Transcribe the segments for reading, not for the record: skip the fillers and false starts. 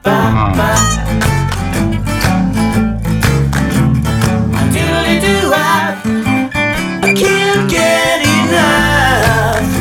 ba ba. Diddly-doo-wop, I can't get enough.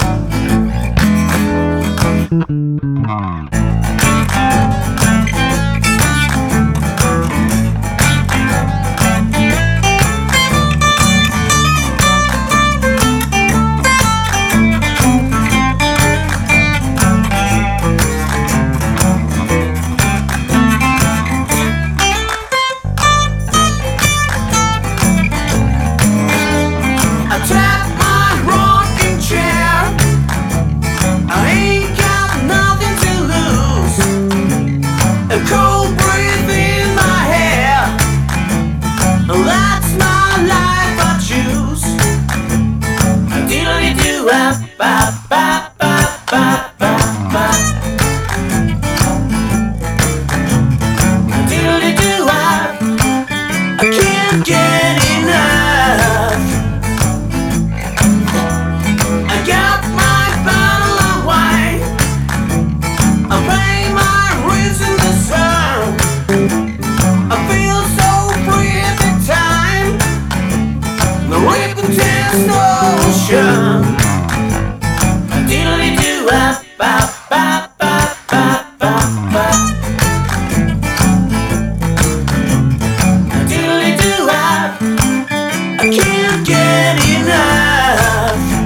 Cold breeze in my hair, that's my life I choose. Diddly-doo-wop, ba ba ba ba ba ba. Diddly-doo-wop, I can't get enough. I got my bottle of wine, I pay my rents in the sun. I feel so free every time the rhythm takes no ocean. Diddly-doo-wop, ba ba ba ba ba ba. Diddly-doo-wop, I can't get enough.